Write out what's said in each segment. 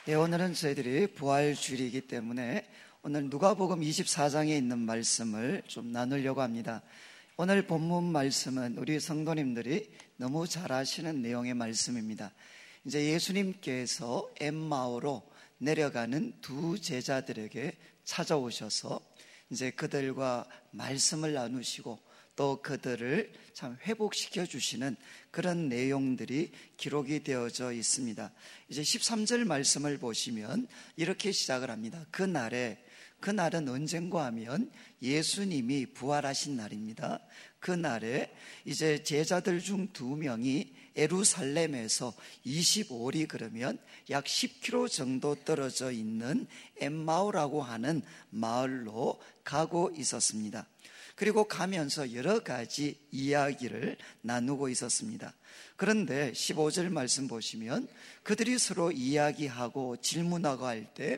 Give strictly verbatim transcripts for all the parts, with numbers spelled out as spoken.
네, 오늘은 저희들이 부활주일이기 때문에 오늘 누가복음 이십사 장에 있는 말씀을 좀 나누려고 합니다. 오늘 본문 말씀은 우리 성도님들이 너무 잘 아시는 내용의 말씀입니다. 이제 예수님께서 엠마오로 내려가는 두 제자들에게 찾아오셔서 이제 그들과 말씀을 나누시고 또 그들을 참 회복시켜 주시는 그런 내용들이 기록이 되어져 있습니다. 이제 십삼 절 말씀을 보시면 이렇게 시작을 합니다. 그날에, 그날은 언젠가 하면 예수님이 부활하신 날입니다. 그날에 이제 제자들 중 두 명이 예루살렘에서 이십오 리 그러면 약 십 킬로미터 정도 떨어져 있는 엠마오라고 하는 마을로 가고 있었습니다. 그리고 가면서 여러 가지 이야기를 나누고 있었습니다. 그런데 십오 절 말씀 보시면 그들이 서로 이야기하고 질문하고 할 때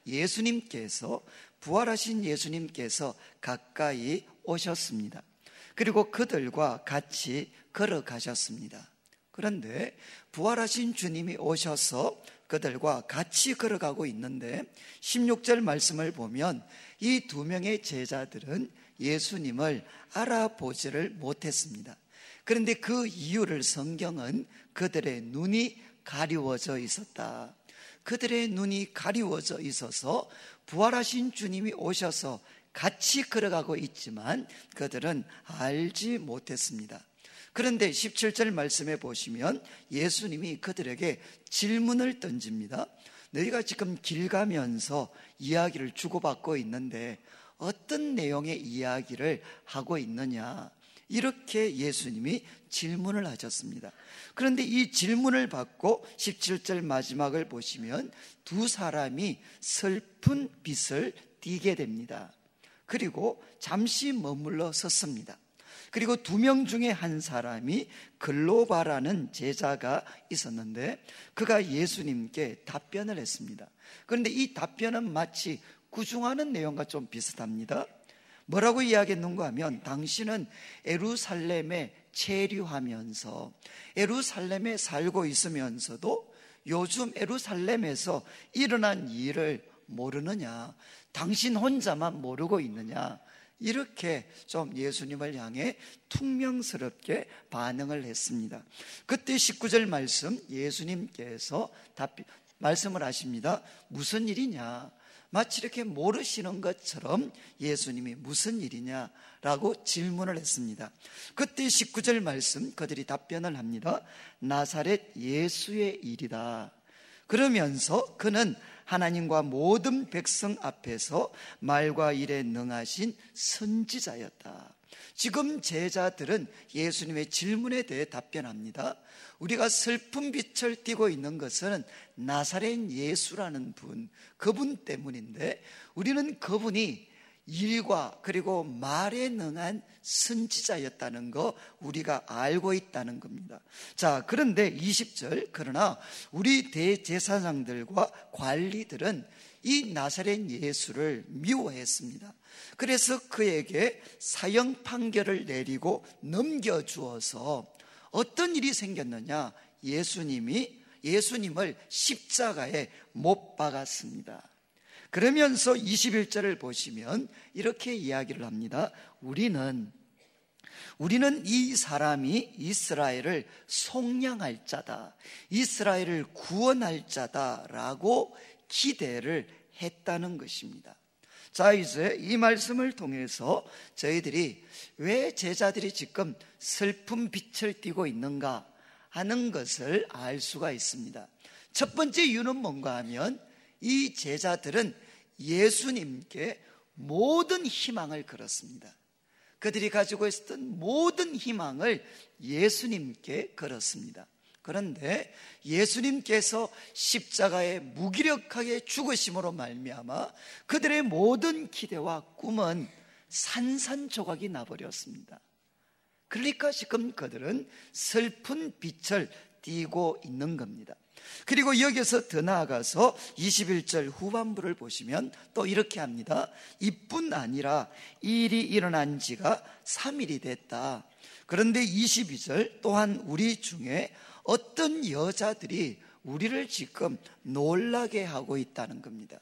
예수님께서, 부활하신 예수님께서 가까이 오셨습니다. 그리고 그들과 같이 걸어가셨습니다. 그런데 부활하신 주님이 오셔서 그들과 같이 걸어가고 있는데 십육 절 말씀을 보면 이 두 명의 제자들은 예수님을 알아보지를 못했습니다. 그런데 그 이유를 성경은 그들의 눈이 가리워져 있었다. 그들의 눈이 가리워져 있어서 부활하신 주님이 오셔서 같이 걸어가고 있지만 그들은 알지 못했습니다. 그런데 십칠 절 말씀에 보시면 예수님이 그들에게 질문을 던집니다. 너희가 지금 길 가면서 이야기를 주고받고 있는데 어떤 내용의 이야기를 하고 있느냐, 이렇게 예수님이 질문을 하셨습니다. 그런데 이 질문을 받고 십칠 절 마지막을 보시면 두 사람이 슬픈 빛을 띠게 됩니다. 그리고 잠시 머물러 섰습니다. 그리고 두 명 중에 한 사람이 글로바라는 제자가 있었는데 그가 예수님께 답변을 했습니다. 그런데 이 답변은 마치 구중하는 내용과 좀 비슷합니다. 뭐라고 이야기했는가 하면 당신은 예루살렘에 체류하면서 예루살렘에 살고 있으면서도 요즘 예루살렘에서 일어난 일을 모르느냐, 당신 혼자만 모르고 있느냐, 이렇게 좀 예수님을 향해 퉁명스럽게 반응을 했습니다. 그때 십구 절 말씀 예수님께서 답, 말씀을 하십니다. 무슨 일이냐, 마치 이렇게 모르시는 것처럼 예수님이 무슨 일이냐라고 질문을 했습니다. 그때 십구 절 말씀 그들이 답변을 합니다. 나사렛 예수의 일이다. 그러면서 그는 하나님과 모든 백성 앞에서 말과 일에 능하신 선지자였다. 지금 제자들은 예수님의 질문에 대해 답변합니다. 우리가 슬픈 빛을 띠고 있는 것은 나사렛 예수라는 분, 그분 때문인데 우리는 그분이 일과 그리고 말에 능한 선지자였다는 거 우리가 알고 있다는 겁니다. 자, 그런데 이십 절, 그러나 우리 대제사장들과 관리들은 이 나사렛 예수를 미워했습니다. 그래서 그에게 사형 판결을 내리고 넘겨주어서 어떤 일이 생겼느냐, 예수님이 예수님을 십자가에 못 박았습니다. 그러면서 이십일 절을 보시면 이렇게 이야기를 합니다. 우리는 우리는 이 사람이 이스라엘을 속량할 자다, 이스라엘을 구원할 자다라고 기대를 했다는 것입니다. 자, 이제 이 말씀을 통해서 저희들이 왜 제자들이 지금 슬픈 빛을 띠고 있는가 하는 것을 알 수가 있습니다. 첫 번째 이유는 뭔가 하면 이 제자들은 예수님께 모든 희망을 걸었습니다. 그들이 가지고 있었던 모든 희망을 예수님께 걸었습니다. 그런데 예수님께서 십자가에 무기력하게 죽으심으로 말미암아 그들의 모든 기대와 꿈은 산산조각이 나버렸습니다. 그러니까 지금 그들은 슬픈 빛을 띠고 있는 겁니다. 그리고 여기서 더 나아가서 이십일 절 후반부를 보시면 또 이렇게 합니다. 이뿐 아니라 이 일이 일어난 지가 삼 일이 됐다. 그런데 이십이 절 또한 우리 중에 어떤 여자들이 우리를 지금 놀라게 하고 있다는 겁니다.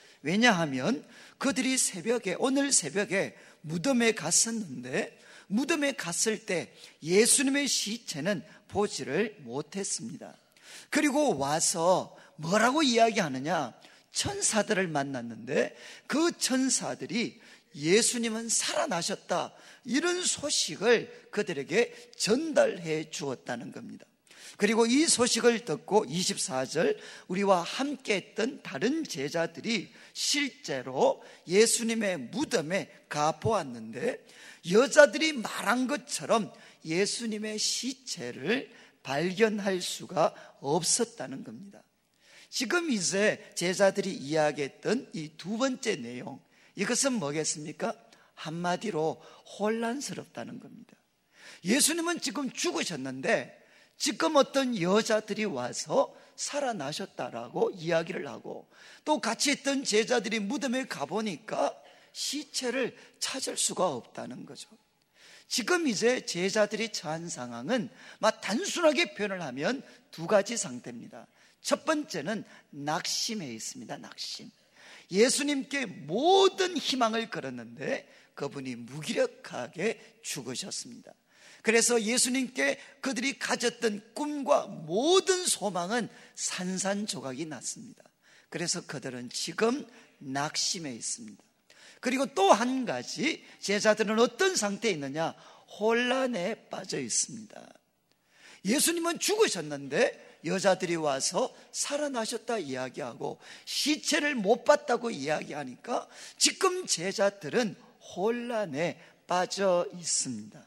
왜냐하면 그들이 새벽에, 오늘 새벽에 무덤에 갔었는데 무덤에 갔을 때 예수님의 시체는 보지를 못했습니다. 그리고 와서 뭐라고 이야기하느냐? 천사들을 만났는데 그 천사들이 예수님은 살아나셨다, 이런 소식을 그들에게 전달해 주었다는 겁니다. 그리고 이 소식을 듣고 이십사 절, 우리와 함께 했던 다른 제자들이 실제로 예수님의 무덤에 가보았는데 여자들이 말한 것처럼 예수님의 시체를 발견할 수가 없었다는 겁니다. 지금 이제 제자들이 이야기했던 이 두 번째 내용, 이것은 뭐겠습니까? 한마디로 혼란스럽다는 겁니다. 예수님은 지금 죽으셨는데 지금 어떤 여자들이 와서 살아나셨다라고 이야기를 하고, 또 같이 있던 제자들이 무덤에 가보니까 시체를 찾을 수가 없다는 거죠. 지금 이제 제자들이 처한 상황은 막 단순하게 표현을 하면 두 가지 상태입니다. 첫 번째는 낙심에 있습니다. 낙심. 예수님께 모든 희망을 걸었는데 그분이 무기력하게 죽으셨습니다. 그래서 예수님께 그들이 가졌던 꿈과 모든 소망은 산산조각이 났습니다. 그래서 그들은 지금 낙심해 있습니다. 그리고 또 한 가지, 제자들은 어떤 상태에 있느냐? 혼란에 빠져 있습니다. 예수님은 죽으셨는데 여자들이 와서 살아나셨다 이야기하고 시체를 못 봤다고 이야기하니까 지금 제자들은 혼란에 빠져 있습니다.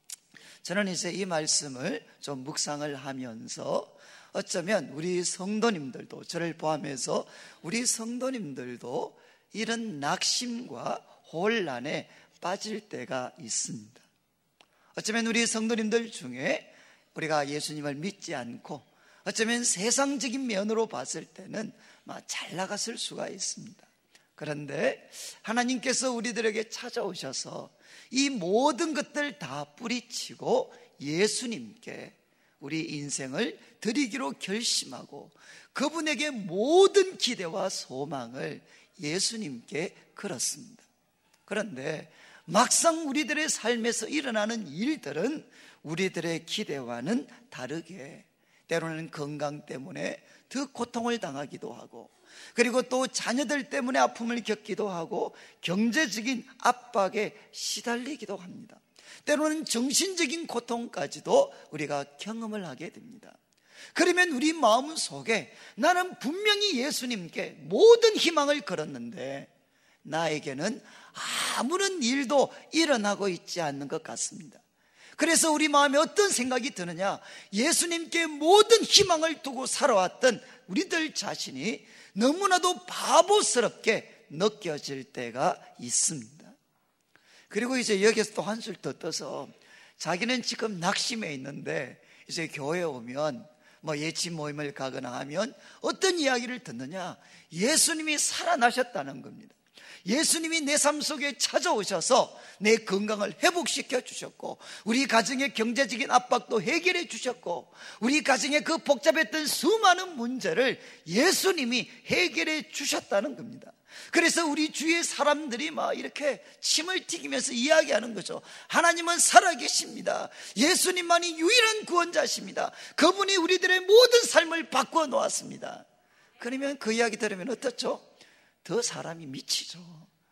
저는 이제 이 말씀을 좀 묵상을 하면서 어쩌면 우리 성도님들도, 저를 포함해서 우리 성도님들도 이런 낙심과 혼란에 빠질 때가 있습니다. 어쩌면 우리 성도님들 중에 우리가 예수님을 믿지 않고 어쩌면 세상적인 면으로 봤을 때는 막 잘 나갔을 수가 있습니다. 그런데 하나님께서 우리들에게 찾아오셔서 이 모든 것들 다 뿌리치고 예수님께 우리 인생을 드리기로 결심하고 그분에게 모든 기대와 소망을 예수님께 걸었습니다. 그런데 막상 우리들의 삶에서 일어나는 일들은 우리들의 기대와는 다르게 때로는 건강 때문에 더 고통을 당하기도 하고, 그리고 또 자녀들 때문에 아픔을 겪기도 하고 경제적인 압박에 시달리기도 합니다. 때로는 정신적인 고통까지도 우리가 경험을 하게 됩니다. 그러면 우리 마음 속에 나는 분명히 예수님께 모든 희망을 걸었는데 나에게는 아무런 일도 일어나고 있지 않는 것 같습니다. 그래서 우리 마음에 어떤 생각이 드느냐? 예수님께 모든 희망을 두고 살아왔던 우리들 자신이 너무나도 바보스럽게 느껴질 때가 있습니다. 그리고 이제 여기서 또 한술 더 떠서 자기는 지금 낙심해 있는데 이제 교회에 오면 뭐 예치 모임을 가거나 하면 어떤 이야기를 듣느냐? 예수님이 살아나셨다는 겁니다. 예수님이 내 삶 속에 찾아오셔서 내 건강을 회복시켜 주셨고, 우리 가정의 경제적인 압박도 해결해 주셨고, 우리 가정의 그 복잡했던 수많은 문제를 예수님이 해결해 주셨다는 겁니다. 그래서 우리 주위의 사람들이 막 이렇게 침을 튀기면서 이야기하는 거죠. 하나님은 살아계십니다. 예수님만이 유일한 구원자십니다. 그분이 우리들의 모든 삶을 바꾸어 놓았습니다. 그러면 그 이야기 들으면 어떻죠? 더 사람이 미치죠.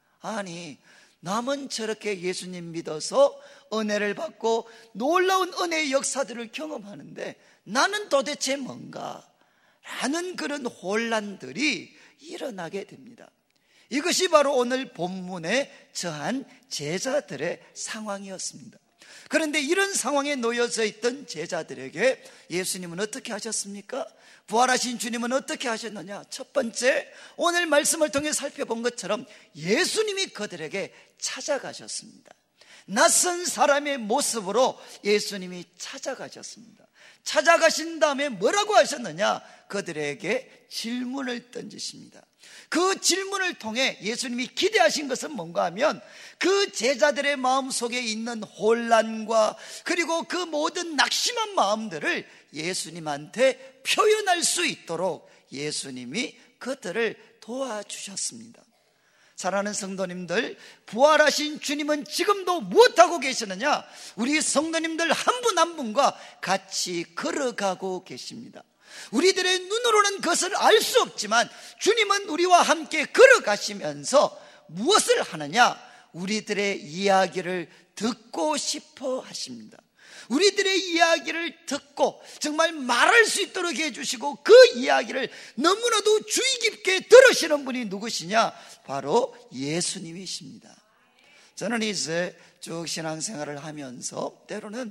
아니, 남은 저렇게 예수님 믿어서 은혜를 받고 놀라운 은혜의 역사들을 경험하는데 나는 도대체 뭔가? 라는 그런 혼란들이 일어나게 됩니다. 이것이 바로 오늘 본문에 처한 제자들의 상황이었습니다. 그런데 이런 상황에 놓여져 있던 제자들에게 예수님은 어떻게 하셨습니까? 부활하신 주님은 어떻게 하셨느냐? 첫 번째, 오늘 말씀을 통해 살펴본 것처럼 예수님이 그들에게 찾아가셨습니다. 낯선 사람의 모습으로 예수님이 찾아가셨습니다. 찾아가신 다음에 뭐라고 하셨느냐? 그들에게 질문을 던지십니다. 그 질문을 통해 예수님이 기대하신 것은 뭔가 하면 그 제자들의 마음속에 있는 혼란과 그리고 그 모든 낙심한 마음들을 예수님한테 표현할 수 있도록 예수님이 그들을 도와주셨습니다. 사랑하는 성도님들, 부활하신 주님은 지금도 무엇하고 계시느냐? 우리 성도님들 한 분 한 분과 같이 걸어가고 계십니다. 우리들의 눈으로는 그것을 알 수 없지만 주님은 우리와 함께 걸어가시면서 무엇을 하느냐? 우리들의 이야기를 듣고 싶어 하십니다. 우리들의 이야기를 듣고 정말 말할 수 있도록 해주시고 그 이야기를 너무나도 주의 깊게 들으시는 분이 누구시냐? 바로 예수님이십니다. 저는 이제 쭉 신앙생활을 하면서 때로는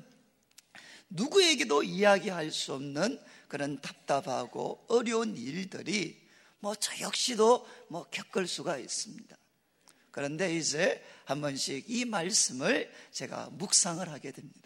누구에게도 이야기할 수 없는 그런 답답하고 어려운 일들이 뭐 저 역시도 뭐 겪을 수가 있습니다. 그런데 이제 한 번씩 이 말씀을 제가 묵상을 하게 됩니다.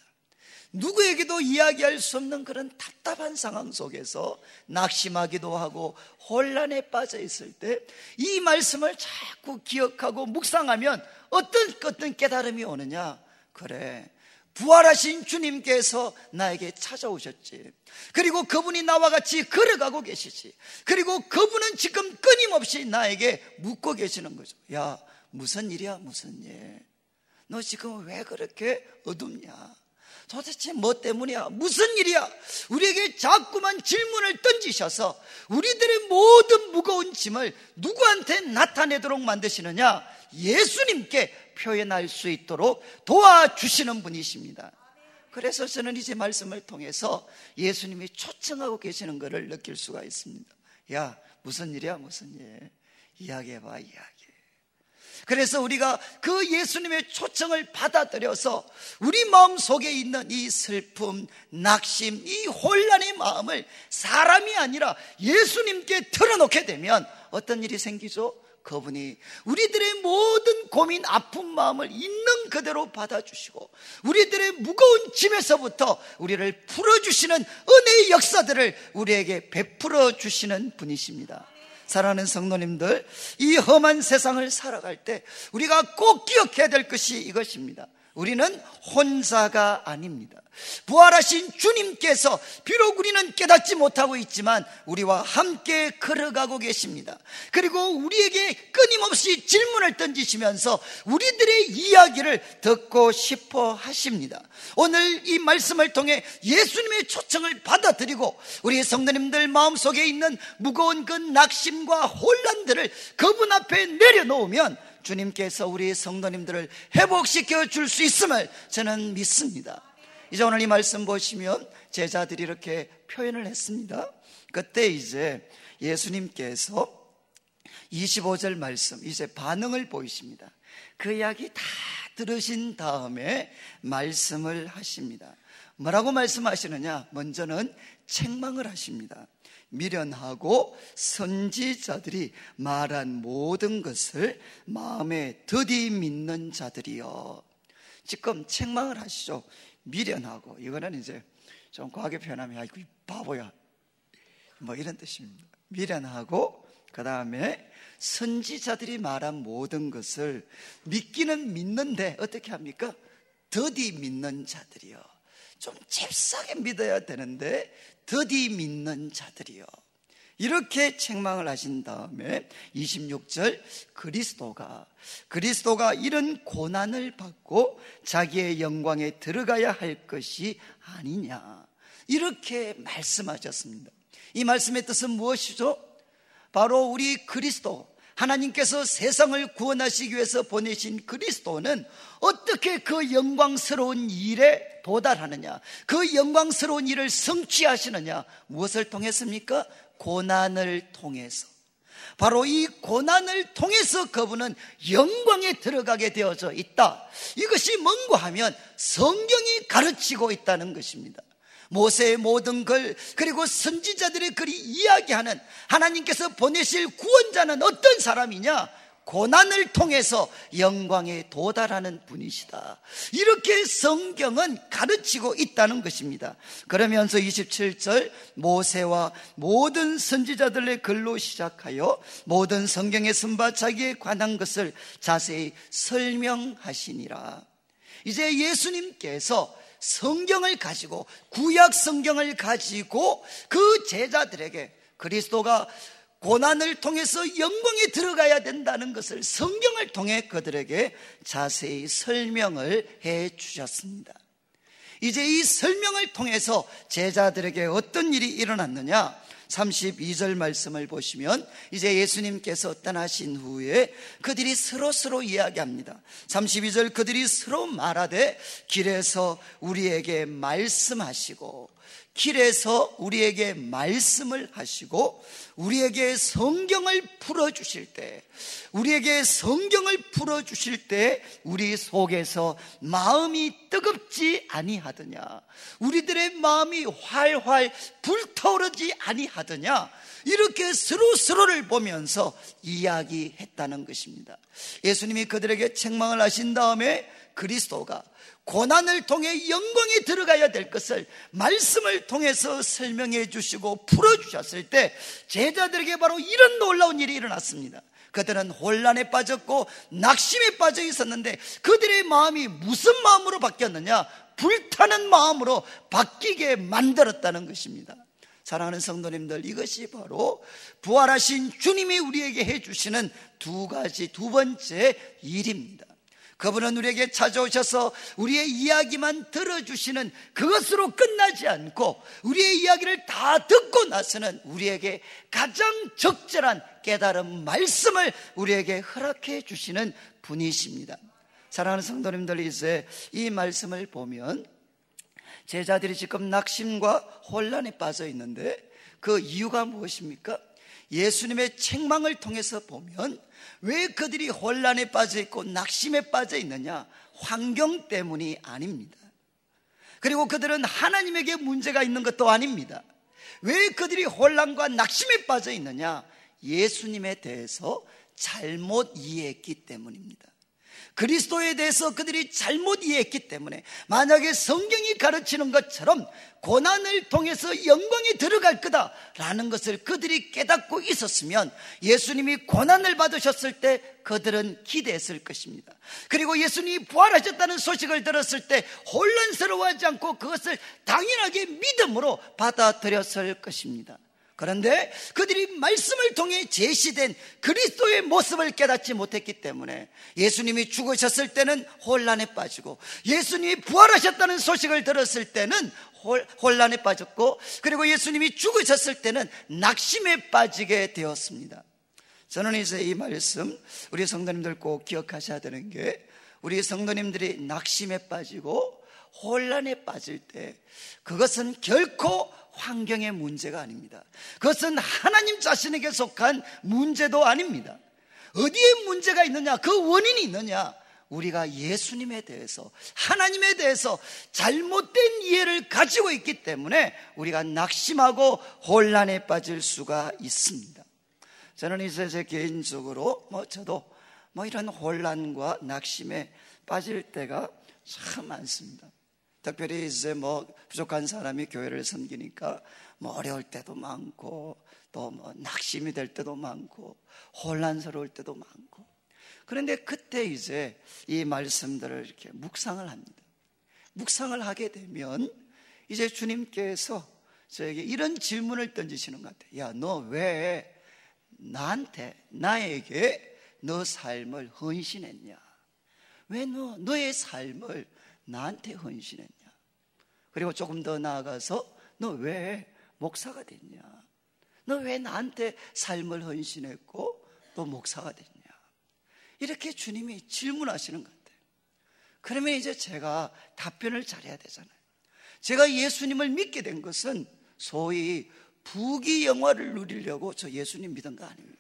누구에게도 이야기할 수 없는 그런 답답한 상황 속에서 낙심하기도 하고 혼란에 빠져 있을 때 이 말씀을 자꾸 기억하고 묵상하면 어떤 어떤 깨달음이 오느냐? 그래, 부활하신 주님께서 나에게 찾아오셨지. 그리고 그분이 나와 같이 걸어가고 계시지. 그리고 그분은 지금 끊임없이 나에게 묻고 계시는 거죠. 야, 무슨 일이야, 무슨 일? 너 지금 왜 그렇게 어둡냐? 도대체 뭐 때문이야? 무슨 일이야? 우리에게 자꾸만 질문을 던지셔서 우리들의 모든 무거운 짐을 누구한테 나타내도록 만드시느냐? 예수님께 표현할 수 있도록 도와주시는 분이십니다. 그래서 저는 이제 말씀을 통해서 예수님이 초청하고 계시는 것을 느낄 수가 있습니다. 야, 무슨 일이야, 무슨 일? 이야기해봐, 이야기. 그래서 우리가 그 예수님의 초청을 받아들여서 우리 마음속에 있는 이 슬픔, 낙심, 이 혼란의 마음을 사람이 아니라 예수님께 털어놓게 되면 어떤 일이 생기죠? 그분이 우리들의 모든 고민, 아픈 마음을 있는 그대로 받아주시고 우리들의 무거운 짐에서부터 우리를 풀어주시는 은혜의 역사들을 우리에게 베풀어 주시는 분이십니다. 사랑하는 성도님들, 이 험한 세상을 살아갈 때 우리가 꼭 기억해야 될 것이 이것입니다. 우리는 혼자가 아닙니다. 부활하신 주님께서 비록 우리는 깨닫지 못하고 있지만 우리와 함께 걸어가고 계십니다. 그리고 우리에게 끊임없이 질문을 던지시면서 우리들의 이야기를 듣고 싶어 하십니다. 오늘 이 말씀을 통해 예수님의 초청을 받아들이고 우리 성도님들 마음속에 있는 무거운 그 낙심과 혼란들을 그분 앞에 내려놓으면 주님께서 우리 성도님들을 회복시켜 줄 수 있음을 저는 믿습니다. 이제 오늘 이 말씀 보시면 제자들이 이렇게 표현을 했습니다. 그때 이제 예수님께서 이십오 절 말씀, 이제 반응을 보이십니다. 그 이야기 다 들으신 다음에 말씀을 하십니다. 뭐라고 말씀하시느냐? 먼저는 책망을 하십니다. 미련하고 선지자들이 말한 모든 것을 마음에 더디 믿는 자들이여. 지금 책망을 하시죠. 미련하고, 이거는 이제 좀 과하게 표현하면 아이고 바보야 뭐 이런 뜻입니다. 미련하고 그 다음에 선지자들이 말한 모든 것을 믿기는 믿는데 어떻게 합니까? 더디 믿는 자들이요. 좀 잽싸게 믿어야 되는데 더디 믿는 자들이요. 이렇게 책망을 하신 다음에 이십육 절, 그리스도가 그리스도가 이런 고난을 받고 자기의 영광에 들어가야 할 것이 아니냐, 이렇게 말씀하셨습니다. 이 말씀의 뜻은 무엇이죠? 바로 우리 그리스도, 하나님께서 세상을 구원하시기 위해서 보내신 그리스도는 어떻게 그 영광스러운 일에 도달하느냐, 그 영광스러운 일을 성취하시느냐, 무엇을 통했습니까? 고난을 통해서. 바로 이 고난을 통해서 그분은 영광에 들어가게 되어져 있다. 이것이 뭔가 하면 성경이 가르치고 있다는 것입니다. 모세의 모든 글, 그리고 선지자들의 글이 이야기하는 하나님께서 보내실 구원자는 어떤 사람이냐? 고난을 통해서 영광에 도달하는 분이시다. 이렇게 성경은 가르치고 있다는 것입니다. 그러면서 이십칠 절 모세와 모든 선지자들의 글로 시작하여 모든 성경에 쓴 바 자기에 관한 것을 자세히 설명하시니라. 이제 예수님께서 성경을 가지고, 구약 성경을 가지고 그 제자들에게 그리스도가 고난을 통해서 영광에 들어가야 된다는 것을 성경을 통해 그들에게 자세히 설명을 해 주셨습니다. 이제 이 설명을 통해서 제자들에게 어떤 일이 일어났느냐? 삼십이 절 말씀을 보시면 이제 예수님께서 떠나신 후에 그들이 서로서로 이야기합니다. 삼십이 절 그들이 서로 말하되 길에서 우리에게 말씀하시고, 길에서 우리에게 말씀을 하시고 우리에게 성경을 풀어주실 때, 우리에게 성경을 풀어주실 때 우리 속에서 마음이 뜨겁지 아니하더냐, 우리들의 마음이 활활 불타오르지 아니하더냐, 이렇게 서로 서로를 보면서 이야기했다는 것입니다. 예수님이 그들에게 책망을 하신 다음에 그리스도가 고난을 통해 영광에 들어가야 될 것을 말씀을 통해서 설명해 주시고 풀어주셨을 때 제자들에게 바로 이런 놀라운 일이 일어났습니다. 그들은 혼란에 빠졌고 낙심에 빠져 있었는데 그들의 마음이 무슨 마음으로 바뀌었느냐? 불타는 마음으로 바뀌게 만들었다는 것입니다. 사랑하는 성도님들, 이것이 바로 부활하신 주님이 우리에게 해주시는 두 가지, 두 번째 일입니다. 그분은 우리에게 찾아오셔서 우리의 이야기만 들어주시는 그것으로 끝나지 않고 우리의 이야기를 다 듣고 나서는 우리에게 가장 적절한 깨달은 말씀을 우리에게 허락해 주시는 분이십니다. 사랑하는 성도님들, 이제 이 말씀을 보면 제자들이 지금 낙심과 혼란에 빠져 있는데 그 이유가 무엇입니까? 예수님의 책망을 통해서 보면 왜 그들이 혼란에 빠져 있고 낙심에 빠져 있느냐? 환경 때문이 아닙니다. 그리고 그들은 하나님에게 문제가 있는 것도 아닙니다. 왜 그들이 혼란과 낙심에 빠져 있느냐? 예수님에 대해서 잘못 이해했기 때문입니다. 그리스도에 대해서 그들이 잘못 이해했기 때문에, 만약에 성경이 가르치는 것처럼 고난을 통해서 영광에 들어갈 거다라는 것을 그들이 깨닫고 있었으면 예수님이 고난을 받으셨을 때 그들은 기대했을 것입니다. 그리고 예수님이 부활하셨다는 소식을 들었을 때 혼란스러워하지 않고 그것을 당연하게 믿음으로 받아들였을 것입니다. 그런데 그들이 말씀을 통해 제시된 그리스도의 모습을 깨닫지 못했기 때문에 예수님이 죽으셨을 때는 혼란에 빠지고 예수님이 부활하셨다는 소식을 들었을 때는 혼란에 빠졌고, 그리고 예수님이 죽으셨을 때는 낙심에 빠지게 되었습니다. 저는 이제 이 말씀 우리 성도님들 꼭 기억하셔야 되는 게, 우리 성도님들이 낙심에 빠지고 혼란에 빠질 때 그것은 결코 환경의 문제가 아닙니다. 그것은 하나님 자신에게 속한 문제도 아닙니다. 어디에 문제가 있느냐? 그 원인이 있느냐? 우리가 예수님에 대해서, 하나님에 대해서 잘못된 이해를 가지고 있기 때문에 우리가 낙심하고 혼란에 빠질 수가 있습니다. 저는 이제 제 개인적으로 뭐 저도 뭐 이런 혼란과 낙심에 빠질 때가 참 많습니다. 특별히 이제 뭐 부족한 사람이 교회를 섬기니까 뭐 어려울 때도 많고 또 뭐 낙심이 될 때도 많고 혼란스러울 때도 많고, 그런데 그때 이제 이 말씀들을 이렇게 묵상을 합니다. 묵상을 하게 되면 이제 주님께서 저에게 이런 질문을 던지시는 것 같아요. 야, 너 왜 나한테, 나에게 너 삶을 헌신했냐? 왜 너, 너의 삶을 나한테 헌신했냐? 그리고 조금 더 나아가서 너 왜 목사가 됐냐? 너 왜 나한테 삶을 헌신했고 또 목사가 됐냐? 이렇게 주님이 질문하시는 것 같아요. 그러면 이제 제가 답변을 잘해야 되잖아요. 제가 예수님을 믿게 된 것은 소위 부귀영화를 누리려고 저 예수님 믿은 거 아닙니다.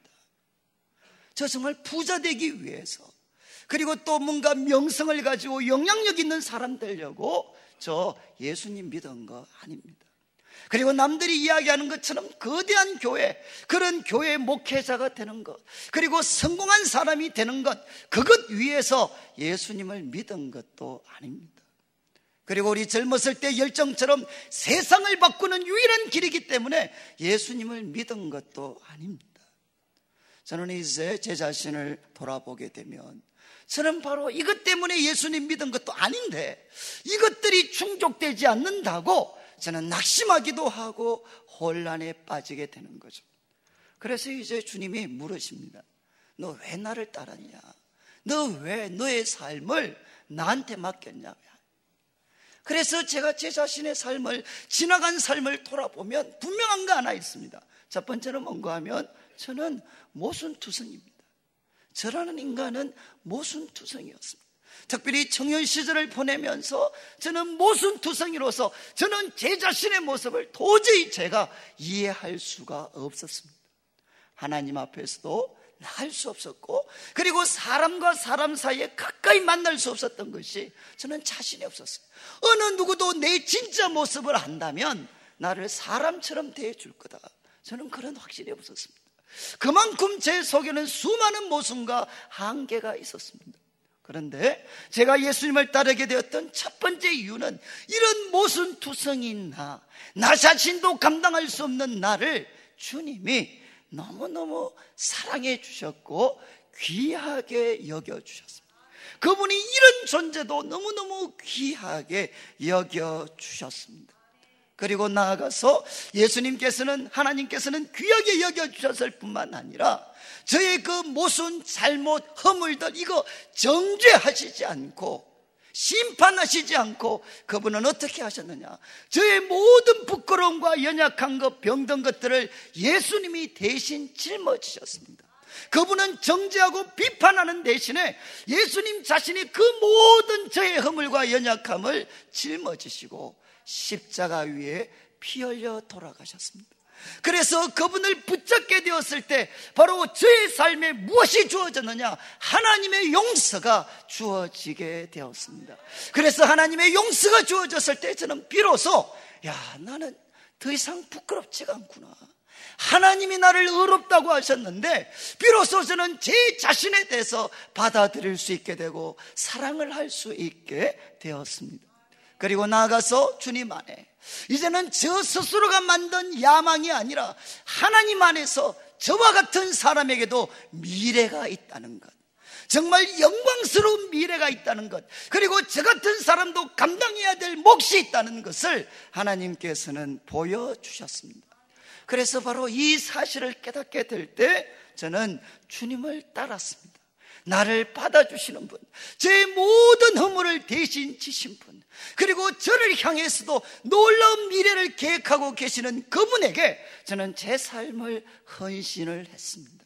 저 정말 부자 되기 위해서, 그리고 또 뭔가 명성을 가지고 영향력 있는 사람 되려고 저 예수님 믿은 거 아닙니다. 그리고 남들이 이야기하는 것처럼 거대한 교회, 그런 교회 목회자가 되는 것, 그리고 성공한 사람이 되는 것, 그것 위해서 예수님을 믿은 것도 아닙니다. 그리고 우리 젊었을 때 열정처럼 세상을 바꾸는 유일한 길이기 때문에 예수님을 믿은 것도 아닙니다. 저는 이제 제 자신을 돌아보게 되면 저는 바로 이것 때문에 예수님 믿은 것도 아닌데 이것들이 충족되지 않는다고 저는 낙심하기도 하고 혼란에 빠지게 되는 거죠. 그래서 이제 주님이 물으십니다. 너 왜 나를 따랐냐? 너 왜 너의 삶을 나한테 맡겼냐? 그래서 제가 제 자신의 삶을, 지나간 삶을 돌아보면 분명한 거 하나 있습니다. 첫 번째는 뭔가 하면 저는 모순투성입니다. 저라는 인간은 모순투성이었습니다. 특별히 청년 시절을 보내면서 저는 모순투성이로서 저는 제 자신의 모습을 도저히 제가 이해할 수가 없었습니다. 하나님 앞에서도 나갈 수 없었고, 그리고 사람과 사람 사이에 가까이 만날 수 없었던 것이 저는 자신이 없었어요. 어느 누구도 내 진짜 모습을 안다면 나를 사람처럼 대해줄 거다, 저는 그런 확신이 없었습니다. 그만큼 제 속에는 수많은 모순과 한계가 있었습니다. 그런데 제가 예수님을 따르게 되었던 첫 번째 이유는 이런 모순투성인 나, 나 자신도 감당할 수 없는 나를 주님이 너무너무 사랑해 주셨고 귀하게 여겨주셨습니다. 그분이 이런 존재도 너무너무 귀하게 여겨주셨습니다. 그리고 나아가서 예수님께서는, 하나님께서는 귀하게 여겨주셨을 뿐만 아니라 저의 그 모순, 잘못, 허물들 이거 정죄하시지 않고 심판하시지 않고 그분은 어떻게 하셨느냐? 저의 모든 부끄러움과 연약한 것, 병든 것들을 예수님이 대신 짊어지셨습니다. 그분은 정죄하고 비판하는 대신에 예수님 자신이 그 모든 저의 허물과 연약함을 짊어지시고 십자가 위에 피 흘려 돌아가셨습니다. 그래서 그분을 붙잡게 되었을 때 바로 저의 삶에 무엇이 주어졌느냐? 하나님의 용서가 주어지게 되었습니다. 그래서 하나님의 용서가 주어졌을 때 저는 비로소 야, 나는 더 이상 부끄럽지가 않구나. 하나님이 나를 의롭다고 하셨는데 비로소 저는 제 자신에 대해서 받아들일 수 있게 되고 사랑을 할 수 있게 되었습니다. 그리고 나아가서 주님 안에 이제는 저 스스로가 만든 야망이 아니라 하나님 안에서 저와 같은 사람에게도 미래가 있다는 것, 정말 영광스러운 미래가 있다는 것, 그리고 저 같은 사람도 감당해야 될 몫이 있다는 것을 하나님께서는 보여주셨습니다. 그래서 바로 이 사실을 깨닫게 될 때 저는 주님을 따랐습니다. 나를 받아주시는 분, 제 모든 허물을 대신 지신 분, 그리고 저를 향해서도 놀라운 미래를 계획하고 계시는 그분에게 저는 제 삶을 헌신을 했습니다.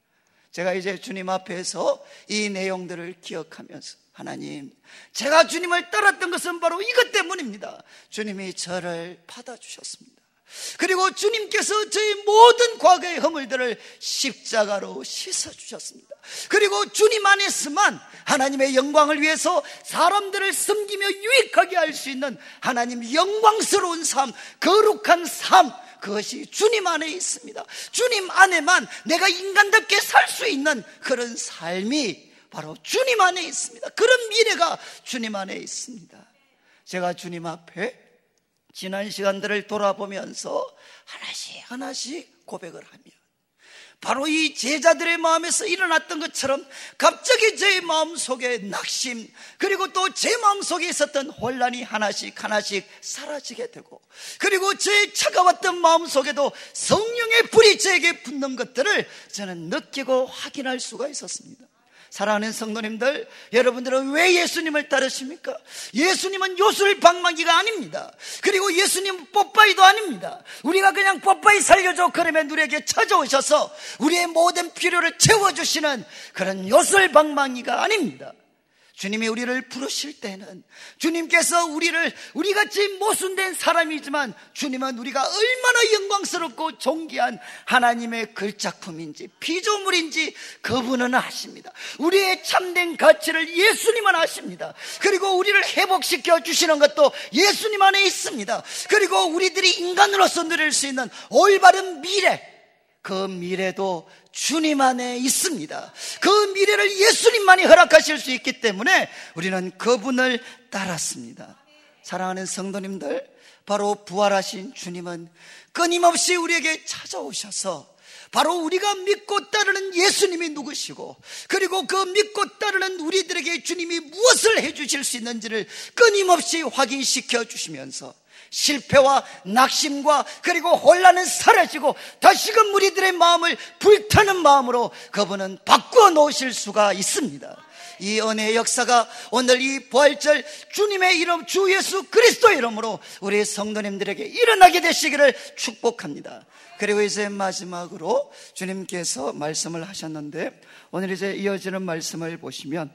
제가 이제 주님 앞에서 이 내용들을 기억하면서 하나님, 제가 주님을 따랐던 것은 바로 이것 때문입니다. 주님이 저를 받아주셨습니다. 그리고 주님께서 저의 모든 과거의 허물들을 십자가로 씻어주셨습니다. 그리고 주님 안에서만 하나님의 영광을 위해서 사람들을 섬기며 유익하게 할 수 있는 하나님 영광스러운 삶, 거룩한 삶, 그것이 주님 안에 있습니다. 주님 안에만 내가 인간답게 살 수 있는 그런 삶이 바로 주님 안에 있습니다. 그런 미래가 주님 안에 있습니다. 제가 주님 앞에 지난 시간들을 돌아보면서 하나씩 하나씩 고백을 하며 바로 이 제자들의 마음에서 일어났던 것처럼 갑자기 제 마음속에 낙심, 그리고 또 제 마음속에 있었던 혼란이 하나씩 하나씩 사라지게 되고, 그리고 제 차가웠던 마음속에도 성령의 불이 저에게 붙는 것들을 저는 느끼고 확인할 수가 있었습니다. 사랑하는 성도님들, 여러분들은 왜 예수님을 따르십니까? 예수님은 요술방망이가 아닙니다. 그리고 예수님은 뽀빠이도 아닙니다. 우리가 그냥 뽀빠이 살려줘 그러면 우리에게 찾아오셔서 우리의 모든 필요를 채워주시는 그런 요술방망이가 아닙니다. 주님이 우리를 부르실 때는 주님께서 우리를 우리같이 모순된 사람이지만 주님은 우리가 얼마나 영광스럽고 존귀한 하나님의 글작품인지 피조물인지 그분은 아십니다. 우리의 참된 가치를 예수님은 아십니다. 그리고 우리를 회복시켜 주시는 것도 예수님 안에 있습니다. 그리고 우리들이 인간으로서 누릴 수 있는 올바른 미래, 그 미래도 주님 안에 있습니다. 그 미래를 예수님만이 허락하실 수 있기 때문에 우리는 그분을 따랐습니다. 사랑하는 성도님들, 바로 부활하신 주님은 끊임없이 우리에게 찾아오셔서 바로 우리가 믿고 따르는 예수님이 누구시고, 그리고 그 믿고 따르는 우리들에게 주님이 무엇을 해주실 수 있는지를 끊임없이 확인시켜 주시면서 실패와 낙심과 그리고 혼란은 사라지고 다시금 우리들의 마음을 불타는 마음으로 그분은 바꾸어 놓으실 수가 있습니다. 이 은혜의 역사가 오늘 이 부활절 주님의 이름, 주 예수 그리스도의 이름으로 우리 성도님들에게 일어나게 되시기를 축복합니다. 그리고 이제 마지막으로 주님께서 말씀을 하셨는데, 오늘 이제 이어지는 말씀을 보시면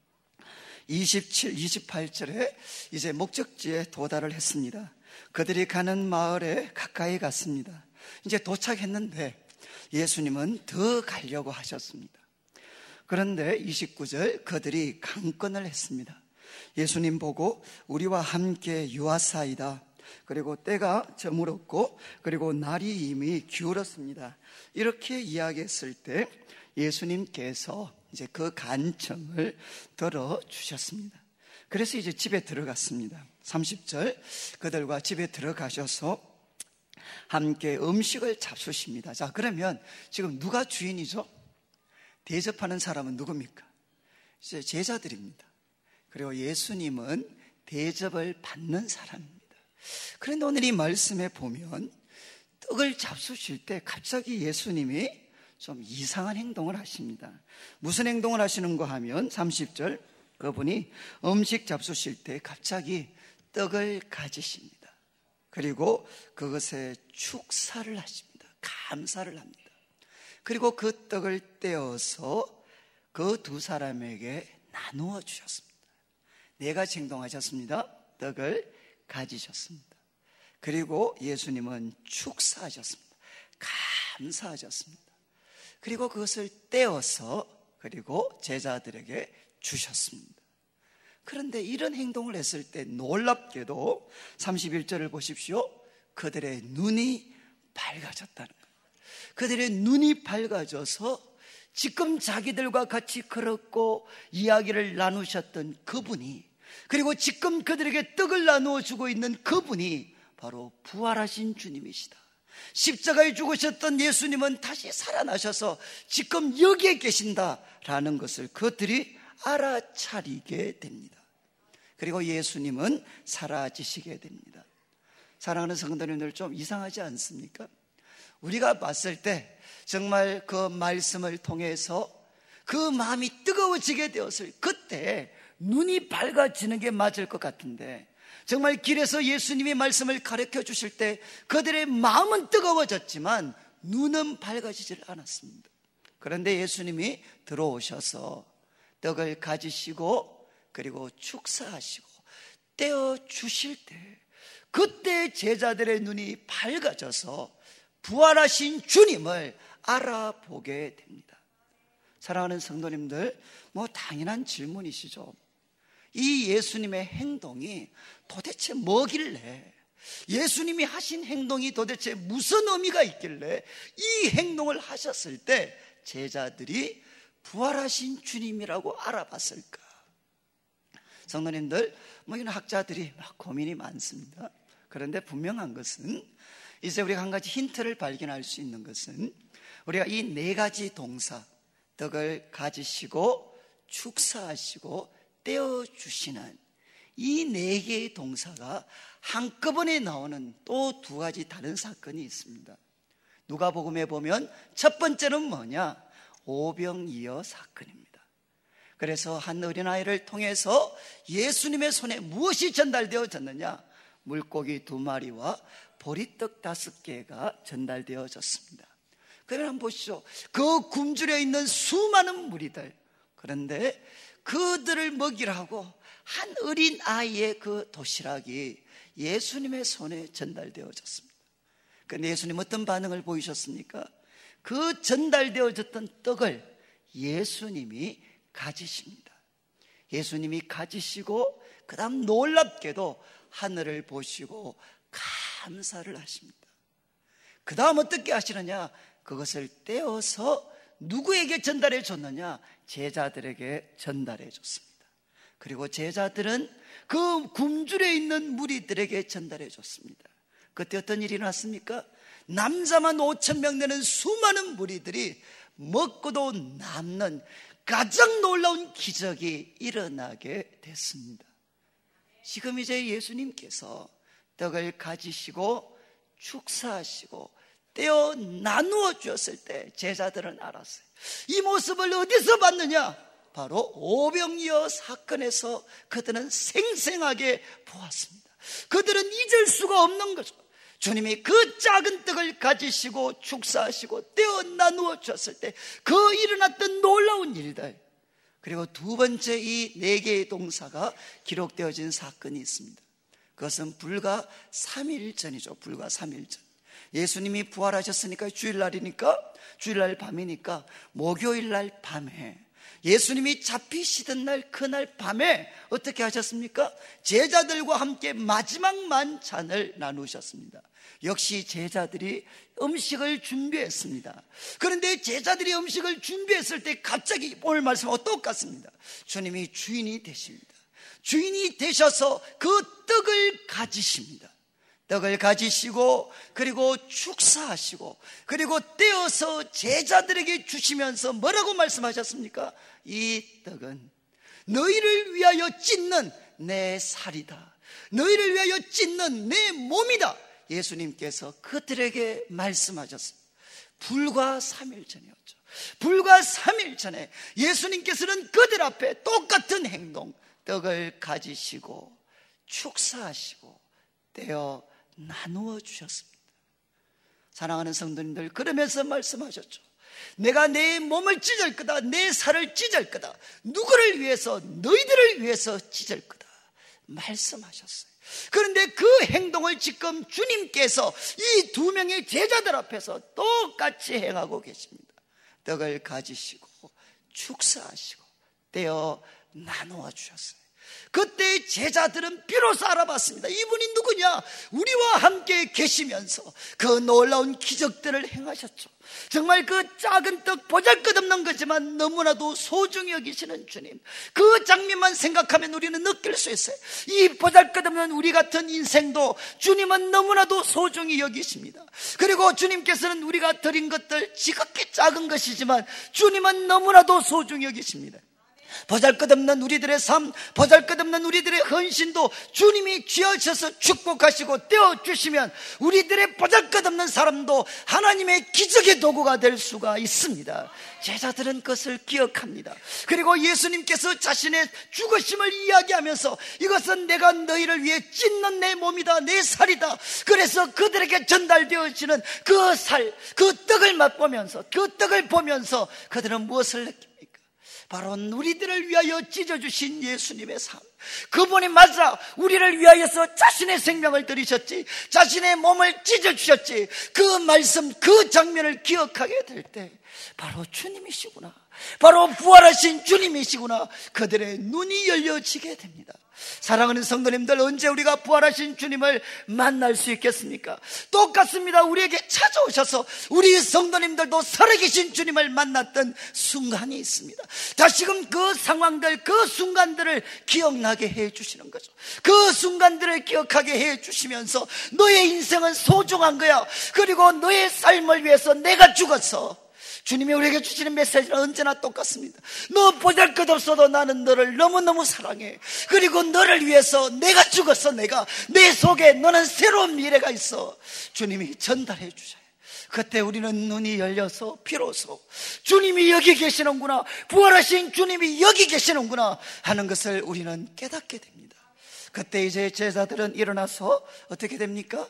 이십칠, 이십팔 절에 이제 목적지에 도달을 했습니다. 그들이 가는 마을에 가까이 갔습니다. 이제 도착했는데 예수님은 더 가려고 하셨습니다. 그런데 이십구 절, 그들이 강권을 했습니다. 예수님 보고 우리와 함께 유하사이다. 그리고 때가 저물었고 그리고 날이 이미 기울었습니다. 이렇게 이야기했을 때 예수님께서 이제 그 간청을 들어주셨습니다. 그래서 이제 집에 들어갔습니다. 삼십 절, 그들과 집에 들어가셔서 함께 음식을 잡수십니다. 자, 그러면 지금 누가 주인이죠? 대접하는 사람은 누굽니까? 이제 제자들입니다. 그리고 예수님은 대접을 받는 사람입니다. 그런데 오늘 이 말씀에 보면 떡을 잡수실 때 갑자기 예수님이 좀 이상한 행동을 하십니다. 무슨 행동을 하시는가 하면 삼십 절, 그분이 음식 잡수실 때 갑자기 떡을 가지십니다. 그리고 그것에 축사를 하십니다. 감사를 합니다. 그리고 그 떡을 떼어서 그 두 사람에게 나누어 주셨습니다. 네 가지 행동하셨습니다. 떡을 가지셨습니다. 그리고 예수님은 축사하셨습니다. 감사하셨습니다. 그리고 그것을 떼어서 그리고 제자들에게 주셨습니다. 그런데 이런 행동을 했을 때 놀랍게도 삼십일 절을 보십시오. 그들의 눈이 밝아졌다는 거예요. 그들의 눈이 밝아져서 지금 자기들과 같이 걸었고 이야기를 나누셨던 그분이, 그리고 지금 그들에게 떡을 나누어 주고 있는 그분이 바로 부활하신 주님이시다. 십자가에 죽으셨던 예수님은 다시 살아나셔서 지금 여기에 계신다라는 것을 그들이 알아차리게 됩니다. 그리고 예수님은 사라지시게 됩니다. 사랑하는 성도님들, 좀 이상하지 않습니까? 우리가 봤을 때 정말 그 말씀을 통해서 그 마음이 뜨거워지게 되었을 그때 눈이 밝아지는 게 맞을 것 같은데, 정말 길에서 예수님이 말씀을 가르쳐 주실 때 그들의 마음은 뜨거워졌지만 눈은 밝아지질 않았습니다. 그런데 예수님이 들어오셔서 떡을 가지시고 그리고 축사하시고 떼어 주실 때 그때 제자들의 눈이 밝아져서 부활하신 주님을 알아보게 됩니다. 사랑하는 성도님들, 뭐 당연한 질문이시죠. 이 예수님의 행동이 도대체 뭐길래, 예수님이 하신 행동이 도대체 무슨 의미가 있길래 이 행동을 하셨을 때 제자들이 부활하신 주님이라고 알아봤을까? 성도님들, 뭐 이런 학자들이 막 고민이 많습니다. 그런데 분명한 것은, 이제 우리가 한 가지 힌트를 발견할 수 있는 것은, 우리가 이 네 가지 동사, 떡을 가지시고 축사하시고 떼어주시는 이 네 개의 동사가 한꺼번에 나오는 또 두 가지 다른 사건이 있습니다. 누가복음에 보면 첫 번째는 뭐냐? 오병이어 사건입니다. 그래서 한 어린아이를 통해서 예수님의 손에 무엇이 전달되어졌느냐? 물고기 두 마리와 보리떡 다섯 개가 전달되어졌습니다. 그러면 한번 보시죠. 그 굶주려 있는 수많은 무리들, 그런데 그들을 먹이라고 한 어린 아이의 그 도시락이 예수님의 손에 전달되어졌습니다. 그런데 예수님 어떤 반응을 보이셨습니까? 그 전달되어졌던 떡을 예수님이 가지십니다. 예수님이 가지시고 그 다음 놀랍게도 하늘을 보시고 감사를 하십니다. 그 다음 어떻게 하시느냐? 그것을 떼어서 누구에게 전달해 줬느냐? 제자들에게 전달해 줬습니다. 그리고 제자들은 그 굶주려 있는 무리들에게 전달해 줬습니다. 그때 어떤 일이 났습니까? 남자만 오천 명 되는 수많은 무리들이 먹고도 남는 가장 놀라운 기적이 일어나게 됐습니다. 지금 이제 예수님께서 떡을 가지시고 축사하시고 떼어 나누어 주었을 때 제자들은 알았어요. 이 모습을 어디서 봤느냐? 바로 오병이어 사건에서 그들은 생생하게 보았습니다. 그들은 잊을 수가 없는 거죠. 주님이 그 작은 떡을 가지시고 축사하시고 떼어 나누어 주었을 때 그 일어났던 놀라운 일들, 그리고 두 번째 이 네 개의 동사가 기록되어진 사건이 있습니다. 그것은 불과 삼 일 전이죠. 불과 삼 일 전. 예수님이 부활하셨으니까 주일날이니까, 주일날 밤이니까 목요일날 밤에, 예수님이 잡히시던 날 그날 밤에 어떻게 하셨습니까? 제자들과 함께 마지막 만찬을 나누셨습니다. 역시 제자들이 음식을 준비했습니다. 그런데 제자들이 음식을 준비했을 때 갑자기 오늘 말씀하고 똑같습니다. 주님이 주인이 되십니다. 주인이 되셔서 그 떡을 가지십니다. 떡을 가지시고 그리고 축사하시고 그리고 떼어서 제자들에게 주시면서 뭐라고 말씀하셨습니까? 이 떡은 너희를 위하여 찢는 내 살이다. 너희를 위하여 찢는 내 몸이다. 예수님께서 그들에게 말씀하셨습니다. 불과 삼 일 전이었죠. 불과 삼 일 전에 예수님께서는 그들 앞에 똑같은 행동, 떡을 가지시고 축사하시고 떼어 나누어 주셨습니다. 사랑하는 성도님들, 그러면서 말씀하셨죠. 내가 내 몸을 찢을 거다. 내 살을 찢을 거다. 누구를 위해서? 너희들을 위해서 찢을 거다 말씀하셨어요. 그런데 그 행동을 지금 주님께서 이 두 명의 제자들 앞에서 똑같이 행하고 계십니다. 떡을 가지시고 축사하시고 떼어 나누어 주셨어요. 그때 제자들은 비로소 알아봤습니다. 이분이 누구냐? 우리와 함께 계시면서 그 놀라운 기적들을 행하셨죠. 정말 그 작은 떡 보잘것없는 거지만 너무나도 소중히 여기시는 주님, 그 장면만 생각하면 우리는 느낄 수 있어요. 이 보잘것없는 우리 같은 인생도 주님은 너무나도 소중히 여기십니다. 그리고 주님께서는 우리가 드린 것들 지극히 작은 것이지만 주님은 너무나도 소중히 여기십니다. 보잘것없는 우리들의 삶, 보잘것없는 우리들의 헌신도 주님이 쥐어셔서 축복하시고 떼어주시면 우리들의 보잘것없는 사람도 하나님의 기적의 도구가 될 수가 있습니다. 제자들은 그것을 기억합니다. 그리고 예수님께서 자신의 죽으심을 이야기하면서 이것은 내가 너희를 위해 찢는 내 몸이다, 내 살이다. 그래서 그들에게 전달되어지는 그 살, 그 떡을 맛보면서, 그 떡을 보면서 그들은 무엇을 느낍니까? 바로 우리들을 위하여 찢어주신 예수님의 삶, 그분이 맞아 우리를 위하여서 자신의 생명을 들이셨지, 자신의 몸을 찢어주셨지, 그 말씀, 그 장면을 기억하게 될 때 바로 주님이시구나, 바로 부활하신 주님이시구나, 그들의 눈이 열려지게 됩니다. 사랑하는 성도님들, 언제 우리가 부활하신 주님을 만날 수 있겠습니까? 똑같습니다. 우리에게 찾아오셔서 우리 성도님들도 살아계신 주님을 만났던 순간이 있습니다. 다시금 그 상황들, 그 순간들을 기억나게 해주시는 거죠. 그 순간들을 기억하게 해주시면서 너의 인생은 소중한 거야, 그리고 너의 삶을 위해서 내가 죽었어. 주님이 우리에게 주시는 메시지는 언제나 똑같습니다. 너 보잘것없어도 나는 너를 너무너무 사랑해. 그리고 너를 위해서 내가 죽었어. 내가 내 속에 너는 새로운 미래가 있어. 주님이 전달해 주셔요. 그때 우리는 눈이 열려서 비로소 주님이 여기 계시는구나, 부활하신 주님이 여기 계시는구나 하는 것을 우리는 깨닫게 됩니다. 그때 이제 제자들은 일어나서 어떻게 됩니까?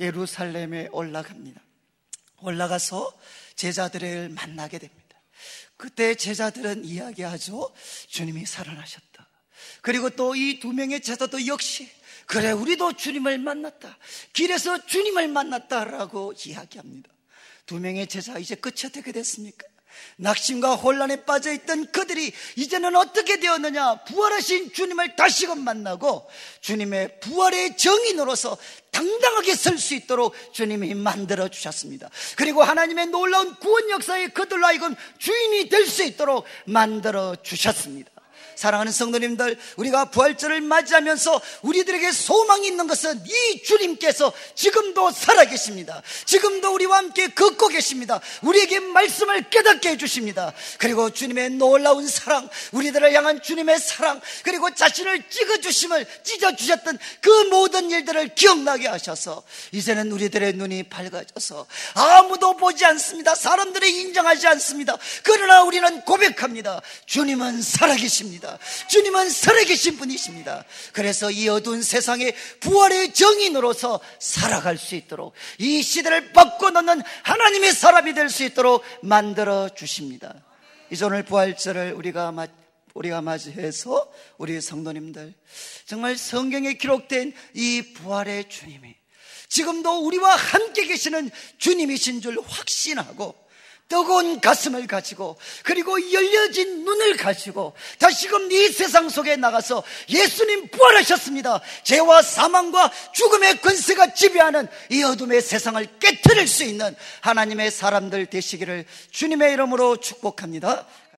예루살렘에 올라갑니다. 올라가서 제자들을 만나게 됩니다. 그때 제자들은 이야기하죠. 주님이 살아나셨다. 그리고 또 이 두 명의 제자도 역시 그래 우리도 주님을 만났다, 길에서 주님을 만났다라고 이야기합니다. 두 명의 제자 이제 끝이 어떻게 됐습니까? 낙심과 혼란에 빠져있던 그들이 이제는 어떻게 되었느냐? 부활하신 주님을 다시금 만나고 주님의 부활의 정인으로서 당당하게 설 수 있도록 주님이 만들어 주셨습니다. 그리고 하나님의 놀라운 구원 역사에 그들로 하여금 주인이 될 수 있도록 만들어 주셨습니다. 사랑하는 성도님들, 우리가 부활절을 맞이하면서 우리들에게 소망이 있는 것은 이 주님께서 지금도 살아계십니다. 지금도 우리와 함께 걷고 계십니다. 우리에게 말씀을 깨닫게 해주십니다. 그리고 주님의 놀라운 사랑, 우리들을 향한 주님의 사랑, 그리고 자신을 찍어주심을 찢어주셨던 그 모든 일들을 기억나게 하셔서 이제는 우리들의 눈이 밝아져서 아무도 보지 않습니다. 사람들이 인정하지 않습니다. 그러나 우리는 고백합니다. 주님은 살아계십니다. 주님은 살아계신 분이십니다. 그래서 이 어두운 세상에 부활의 정인으로서 살아갈 수 있도록, 이 시대를 바꿔놓는 하나님의 사람이 될 수 있도록 만들어 주십니다. 이제 오늘 부활절을 우리가 맞 우리가 맞이해서 우리 성도님들, 정말 성경에 기록된 이 부활의 주님이 지금도 우리와 함께 계시는 주님이신 줄 확신하고 뜨거운 가슴을 가지고, 그리고 열려진 눈을 가지고 다시금 이 세상 속에 나가서 예수님 부활하셨습니다, 죄와 사망과 죽음의 권세가 지배하는 이 어둠의 세상을 깨트릴 수 있는 하나님의 사람들 되시기를 주님의 이름으로 축복합니다.